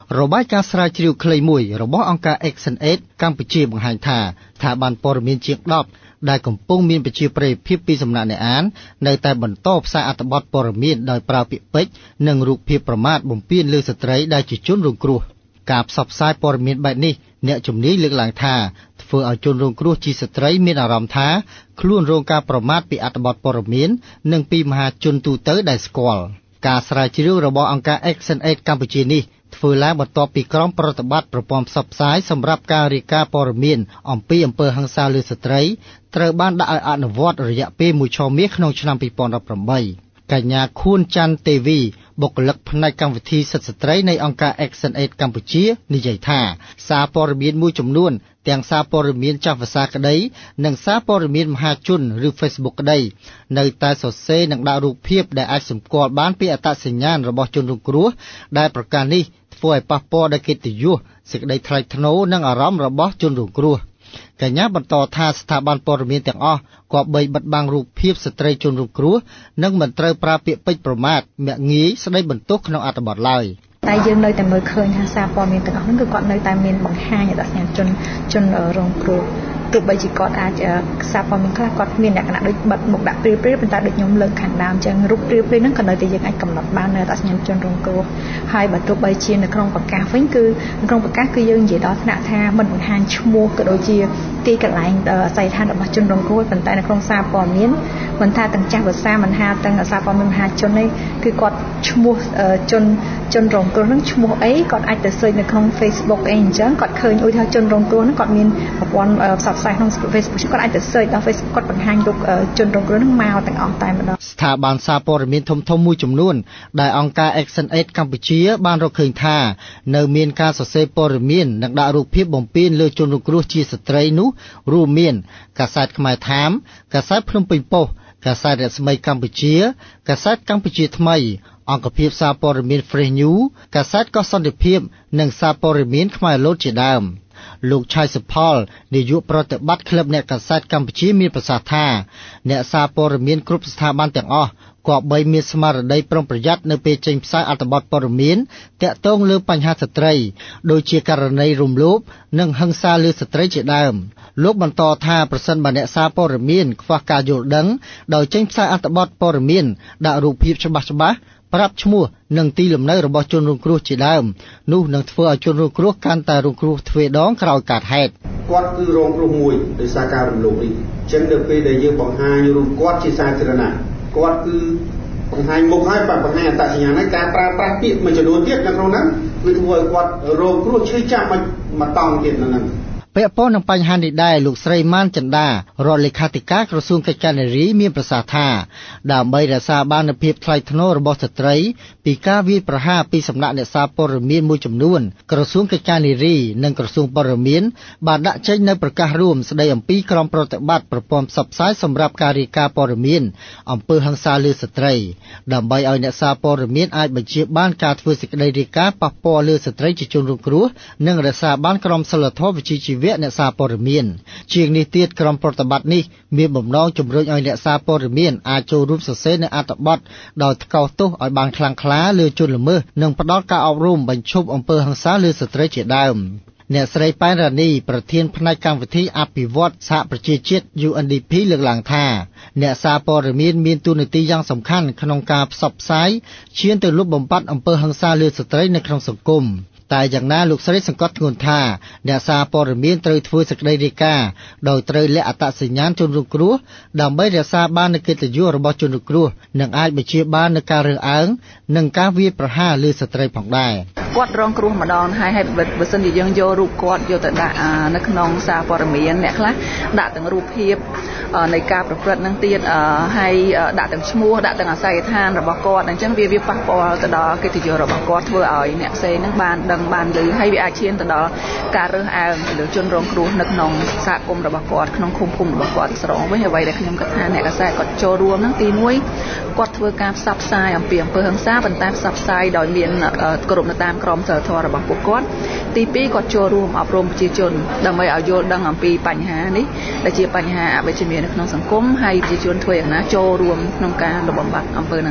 របាយការណ៍ស្រាវជ្រាវខ្លីមួយរបស់អង្គការ Action-Aid កម្ពុជាបង្ហាញថាស្ថាប័នព័ត៌មានជាង10ដែលកំពុងមានប្រជាប្រិយភាពពីសំណាក់អ្នកអាននៅតែបន្តផ្សាយអត្ថបទព័ត៌មានដោយប្រើពាក្យពេចន៍និងរូបភាពប្រមាថបំពានលើស្ត្រីដែលជាជនរងគ្រោះការផ្សព្វផ្សាយព័ត៌មានបែបនេះអ្នកជំនាញលើកឡើងថាធ្វើឲ្យជនរងគ្រោះជាស្ត្រីមានអារម្មណ៍ថាខ្លួនរងការប្រមាថពីអត្ថបទព័ត៌មាននិងពីមហាជនទូទៅដែលស្គាល់ការស្រាវជ្រាវរបស់អង្គការ Action-Aid កម្ពុជានេះធ្វើឡើងបន្ទាប់ពីក្រុមប្រតិបត្តិប្រព័ន្ធផ្សព្វផ្សាយសម្រាប់ការរាយការណ៍ព័ត៌មានអំពីអំពើហិង្សាលើស្ត្រីត្រូវបានដាក់ឲ្យអនុវត្តរយៈពេល1 ឆមាសក្នុងឆ្នាំ2018កញ្ញាខួនច័ន្ទទេវីបុគ្គលិកផ្នែកកម្មវិធីសិទ្ធិស្ត្រីនៃអង្គការ Action-Aid កម្ពុជានិយាយថាសារព័ត៌មានមួយចំនួនទាំងសារព័ត៌មានចាស់ភាសាក្តីនិងសារព័ត៌មានមហាជនឬ Facebook ក្តីនៅតែសរសេរនិងដាក់រូបភាពដែលអាចសម្គាល់បានពីអត្តសញ្ញាណរបស់ជនរងគ្រោះដែលប្រការនេះធ្វើឲ្យប៉ះពាល់ដល់កិត្តិយសសេចក្តីថ្លៃថ្នូរនិងអារម្មណ៍របស់ជនរងគ្រោះកញ្ញាបន្តថាស្ថាប័នព័ត៌មានទាំងអស់គប្បីបិទបាំងរូបភាពស្ត្រីជនរងគ្រោះនិងមិនត្រូវប្រើពាក្យពេចន៍ប្រមាថមាក់ងាយស្ដីបន្ទោសក្នុងអត្ថបទឡើយតែយើងនៅតែមើលឃើញថាសារព័ត៌មានទាំងអស់ហ្នឹងគឺគាត់នៅតែមានបង្ហាញអត្តសញ្ញាណជនរងគ្រោះទោះបីជាគាត់អាចសារព័ត៌មានខ្លះគាត់មានលក្ខណៈដូចបិទមុខដាក់ព្រាលប៉ុន្តែដូចខ្ញុំលើកខាងដើមចឹងរូបព្រាលហ្នឹងក៏នៅតែយើងអាចកំណត់បាននៅអត្តសញ្ញាណជនរងគ្រោះហើយបើទោះបីជានៅក្នុងប្រកាសវិញគឺនៅក្នុងប្រកាសគឺយើងនិយាយដល់ថ្នាក់ថាមិនបង្ហាញឈ្មោះក៏ដូចជាទីកន្លែងអាសយដ្ឋានរបស់ជនរងគ្រោះប៉ុន្តែនៅក្នុងសារព័ត៌មានមិនថាទាំងចាស់ភាសាមិនថាទាំងសារព័ត៌មានមហាជននេះគឺគាត់ឈ្មោះជនរងគ្រោះហ្នឹងឈ្មោះអីគាត់អាចទៅ search នៅក្នុង Facebook អីអញ្ចឹងគាត់ឃើញឧទាហរណ៍ជនរងគ្រោះហ្នឹងគាត់មានប្រព័ន្ធផ្សព្វផ្សាយក្នុង Facebook គាត់អាចទៅ search ដល់ Facebook គាត់បង្ហាញរូបជនរងគ្រោះហ្នឹងមកទាំងអស់តែម្ដងស្ថាប័នសារព័ត៌មានធំៗមួយចំនួនដែលអង្គការ Action-Aid កម្ពុជាបានរកឃើញថានៅមានការសរសេរព័ត៌មាននិងដាក់រូបភាពបំពានលើជនរងគ្រោះជាស្ត្រីនោះរួមមានកាសែតខ្មែរថាមកាសែតភ្នំពេញប៉ុស្តិ៍កាសែតរស្មីកម្ពុជាកាសែតកម្ពុជាថ្មីអង្គភាពសារព័ត៌មាន Fresh News កាសែតកោះសន្តិភាពនិងសារព័ត៌មានខ្មែរលូតជាដើមលោកឆៃសុផលនាយកប្រតិបត្តិក្លឹបអ្នកកាសែតកម្ពុជាមានប្រសាសន៍ថាអ្នកសារព័ត៌មានគ្រប់ស្ថាប័នទាំងអស់គប្បីមានស្មារតីប្រុងប្រយ័ត្ននៅពេលចេញផ្សាយអត្ថបទព័ត៌មានទាក់ទងលើបញ្ហាស្ត្រីដូចជាករណីរំលោភនិងហិង្សាលើស្ត្រីជាដើមលោកបន្តថាប្រសិនបើអ្នកសារព័ត៌មានខ្វះការយល់ដឹងដោយចេញផ្សាយអត្ថបទព័ត៌មានដាក់រូបភាពច្បាស់ៗប្រាប់ឈ្មោះនិងទីលំនៅរបស់ជនរងគ្រោះជាដើមនោះនឹងធ្វើឲ្យជនរងគ្រោះកាន់តែរងគ្រោះទ្វេដងក្រោយកើតហេតុគាត់គឺរងគ្រោះមួយដោយសារការរំលោភនេះអញ្ចឹងនៅពេលដែលយើងបង្ហាញរូបគាត់ជាសាធារណៈគាត់គឺបង្ហាញមុខហើយបង្ហាញអត្តសញ្ញាណហើយការប្រើប្រាស់ពាក្យមួយចំនួនទៀតនៅក្នុងហ្នឹងគឺធ្វើឲ្យគាត់រងគ្រោះឈឺចាប់មកតង់ទៀតនៅហ្នឹងពាក់ព័ន្ធនឹងបញ្ហានេះដែរលោកស្រីម៉ានចិន្តារដ្ឋលេខាធិការក្រសួងកិច្ចការនារីមានប្រសាសន៍ថាដើម្បីរក្សាបាននូវភាពថ្លៃថ្នូររបស់ស្ត្រីពីការវាយប្រហារពីសំណាក់អ្នកសារព័ត៌មានមួយចំនួនក្រសួងកិច្ចការនារីនិងក្រសួងព័ត៌មានបានដាក់ចេញនូវប្រកាសរួមស្តីអំពីក្រុមប្រតិបត្តិប្រព័ន្ធផ្សព្វផ្សាយសម្រាប់ការរាយការណ៍ព័ត៌មានអំពើហិង្សាលើស្ត្រីដើម្បីឲ្យអ្នកសារព័ត៌មានអាចបញ្ជាបានការធ្វើសេចក្តីរាយការណ៍ប៉ះពាល់លើស្ត្រីជាជនរងគ្រោះនិងរក្សាបានក្រមសីលធម៌វិជ្ជាជីវៈអ្នកសារព័ត៌មានជាងនេះទៀតក្រុមប្រតិបត្តិនេះមានបំណងជំរុញឲ្យអ្នកសារព័ត៌មានអាចចូលរួមសរសេរនៅអត្ថបទដោយថ្កោលទោសឲ្យបានខ្លាំងក្លាលើជនល្មើសនិងផ្ដល់ការអប់រំបញ្ឈប់អំពើហិង្សាលើស្ត្រីជាដើមអ្នកស្រីប៉ែនរ៉ានីប្រធានផ្នែកកម្មវិធីអភិវឌ្ឍសហប្រជាជាតិ UNDP លើកឡើងថាអ្នកសារព័ត៌មានតួនាទីយ៉ាងសំខាន់ក្នុងការផ្សព្វផ្សាយឈានទៅលុបបំបាត់អំពើហិង្សាលើស្ត្រីនៅក្នុងសង្គមតែយ៉ាងណាលោកស្រីសង្កត់ធ្ងន់ថាអ្នកសារព័ត៌មានត្រូវធ្វើសេចក្តីរាយការណ៍ដោយត្រូវលាក់អត្តសញ្ញាណជនរងគ្រោះដើម្បីរក្សាបាននូវកិត្តិយសរបស់ជនរងគ្រោះនិងអាចបញ្ជាបាននូវការរើសអើងនិងការវាយប្រហារលើស្ត្រីផងដែរគាត់រងគ្រោះម្ដងហើយបើសិនជាយើងយករូបគាត់យកទៅដាក់នៅក្នុងសារព័ត៌មានអ្នកខ្លះដាក់ទាំងរូបភាពនៃការប្រព្រឹត្តនឹងទៀតហើយដាក់ទាំងឈ្មោះដាក់ទាំងអាសយដ្ឋានរបស់គាត់អញ្ចឹងវាប៉ះពាល់ទៅដល់កិត្តិយសរបស់គាត់ធ្វើឲ្យអ្នកផ្សេងហ្នឹងបានដឹងបានឮហើយវាអាចឈានទៅដល់ការរើសអើងលើជនរងគ្រោះនៅក្នុងសហគមន៍របស់គាត់ក្នុងឃុំភូមិរបស់គាត់ស្រងវិញអ្វីដែលខ្ញុំគិតថាអ្នកកាសែតគាត់ចូលរួមហ្នឹងទី1គាត់ធ្វើការផ្សព្វផ្សាយអំពីអំពើហិង្សាប៉ុន្តែផ្សព្វផ្សាយដោយមានគ្រប់នៅតាមក្រមសីលធម៌របស់ពួកគាត់ទី2គាត់ចូលរួមអប់រំប្រជាជនដើម្បីឲ្យយល់ដឹងអំពីបញ្ហានេះដែលជាបញ្ហាអវិជ្ជមាននៅក្នុងសង្គមហើយប្រជាជនធ្វើយ៉ាងណាចូលរួមក្នុងការលុបបំបាត់អំពើនឹងទាំងអស់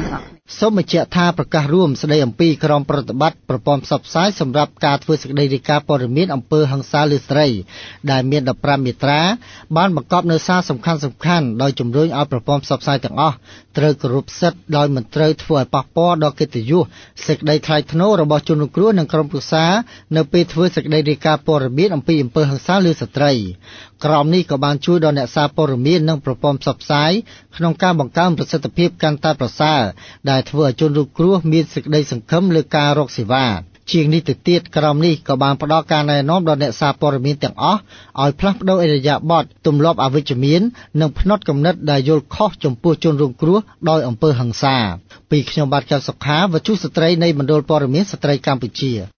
សូមបញ្ជាក់ថាប្រកាសរួមស្ដីអំពីក្រមប្រតិបត្តិប្រព័ន្ធផ្សព្វផ្សាយសម្រាប់ការធ្វើសេចក្តីរាយការណ៍ព័ត៌មានអំពើហិង្សាលើស្ត្រីដែលមាន15មាត្រាបានបង្កប់នូវសារសំខាន់ៗដោយជំរុញឲ្យប្រព័ន្ធផ្សព្វផ្សាយទាំងអស់ត្រូវគោរពសិទ្ធិដោយមិនត្រូវធ្វើឲ្យប៉ះពាល់ដល់កិត្តិយសសេចក្តីថ្លៃថ្នូររបស់ជនរងគ្រោះនិងក្រុមគ្រួសារនៅពេលធ្វើសេចក្តីរាយការណ៍ព័ត៌មានអំពីអំពើហិង្សាលើស្ត្រីក្រមនេះក៏បានជួយដល់អ្នកសារព័ត៌មាននិងប្រព័ន្ធផ្សព្វផ្សាយក្នុងការបង្កើនប្រសិទ្ធភាពកាន់តែប្រសើរដែលធ្វើឲ្យជនរងគ្រោះមានសេចក្តីសង្ឃឹមលើការរកសេវាជាងនេះទៅទៀតក្រមនេះក៏បានផ្ដល់ការណែនាំដល់អ្នកសារព័ត៌មានទាំងអស់ឲ្យផ្លាស់ប្ដូរឥរិយាបថទម្លាប់អវិជ្ជមាននិងផ្នត់គំនិតដែលយល់ខុសចំពោះជនរងគ្រោះដោយអំពើហិង្សាពីខ្ញុំបាទកែវសុខាវត្ថុស្ត្រីនៃមណ្ឌលព័ត៌មានស្ត្រីកម្ពុជា